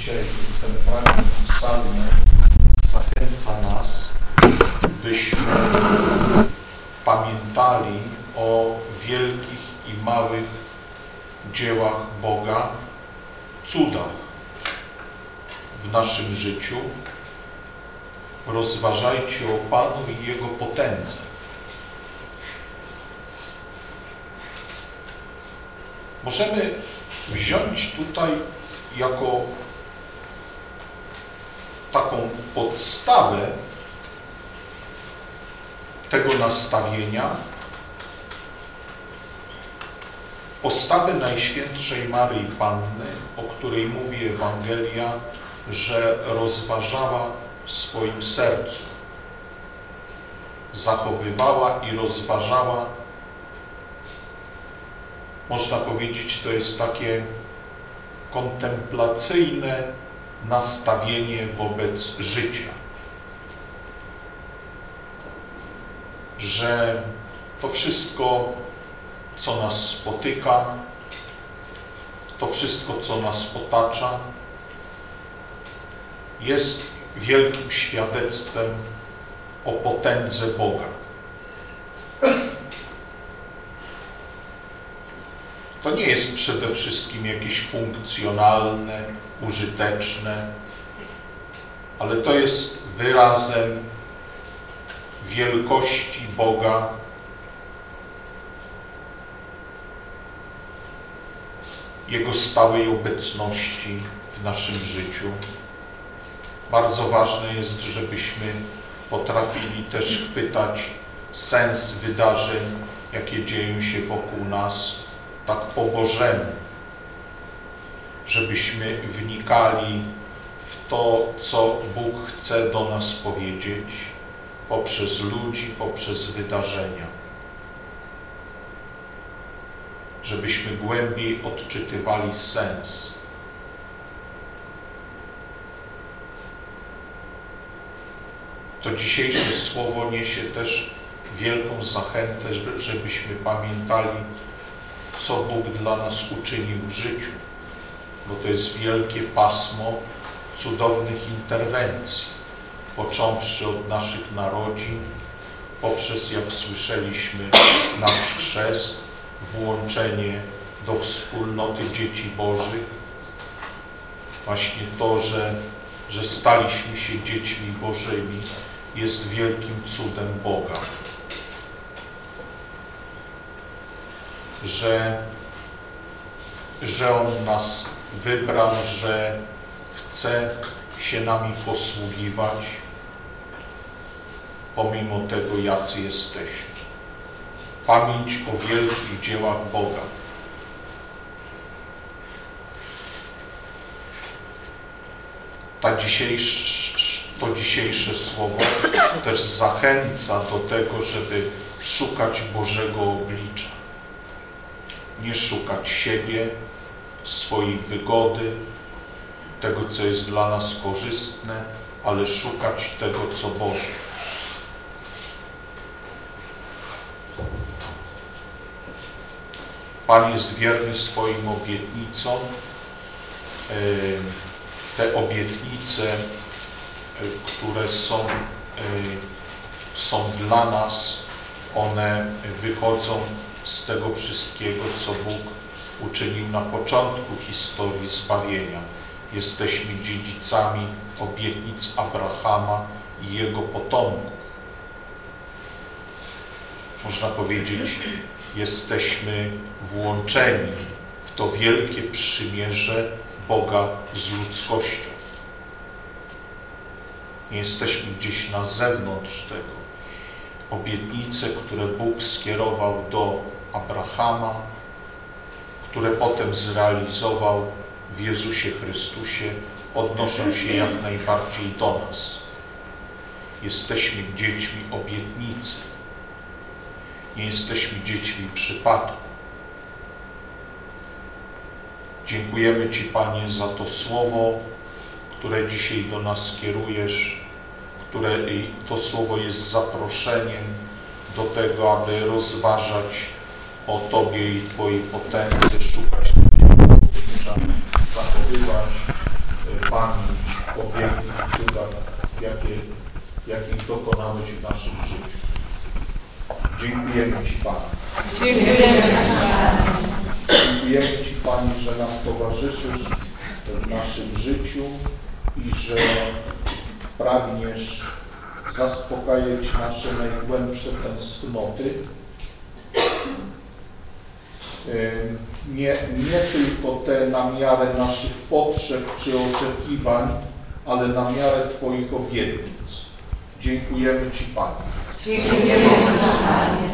dzisiaj ten fragment psalmu zachęca nas, byśmy pamiętali o wielkich i małych dziełach Boga, cudach w naszym życiu. Rozważajcie o Panu i Jego potędze. Możemy wziąć tutaj jako taką podstawę tego nastawienia postawę Najświętszej Maryi Panny, o której mówi Ewangelia, że rozważała w swoim sercu, zachowywała i rozważała. Można powiedzieć, to jest takie kontemplacyjne nastawienie wobec życia. Że to wszystko, co nas spotyka, to wszystko, co nas otacza, jest wielkim świadectwem o potędze Boga. To nie jest przede wszystkim jakieś funkcjonalne, użyteczne, ale to jest wyrazem wielkości Boga, Jego stałej obecności w naszym życiu. Bardzo ważne jest, żebyśmy potrafili też chwytać sens wydarzeń, jakie dzieją się wokół nas, tak po Bożemu, żebyśmy wnikali w to, co Bóg chce do nas powiedzieć poprzez ludzi, poprzez wydarzenia. Żebyśmy głębiej odczytywali sens. To dzisiejsze słowo niesie też wielką zachętę, żebyśmy pamiętali, co Bóg dla nas uczynił w życiu, bo to jest wielkie pasmo cudownych interwencji, począwszy od naszych narodzin, poprzez, jak słyszeliśmy, nasz chrzest, włączenie do wspólnoty dzieci Bożych. Właśnie to, że staliśmy się dziećmi Bożymi, jest wielkim cudem Boga. Że On nas wybrał, że chce się nami posługiwać, pomimo tego, jacy jesteśmy. Pamięć o wielkich dziełach Boga. To dzisiejsze słowo też zachęca do tego, żeby szukać Bożego oblicza. Nie szukać siebie, swojej wygody, tego, co jest dla nas korzystne, ale szukać tego, co Boże. Pan jest wierny swoim obietnicom. Te obietnice, które są dla nas, one wychodzą z tego wszystkiego, co Bóg uczynił na początku historii zbawienia. Jesteśmy dziedzicami obietnic Abrahama i jego potomków. Można powiedzieć, jesteśmy włączeni w to wielkie przymierze Boga z ludzkością. Nie jesteśmy gdzieś na zewnątrz tego. Obietnice, które Bóg skierował do Abrahama, które potem zrealizował w Jezusie Chrystusie, odnoszą się jak najbardziej do nas. Jesteśmy dziećmi obietnicy. Nie jesteśmy dziećmi przypadku. Dziękujemy Ci, Panie, za to słowo, które dzisiaj do nas kierujesz, to słowo jest zaproszeniem do tego, aby rozważać o Tobie i Twojej potędze, szukać Twojego oblicza, zachowywać, Panie, pamięć o wielkich cudach, jakich dokonałeś w naszym życiu. Dziękujemy Ci, Panie. Dziękujemy Ci, Panie, że nam towarzyszysz w naszym życiu i że pragniesz zaspokajać nasze najgłębsze tęsknoty. Nie tylko te na miarę naszych potrzeb czy oczekiwań, ale na miarę Twoich obietnic. Dziękujemy Ci, Panie. Dziękujemy Ci, Panie.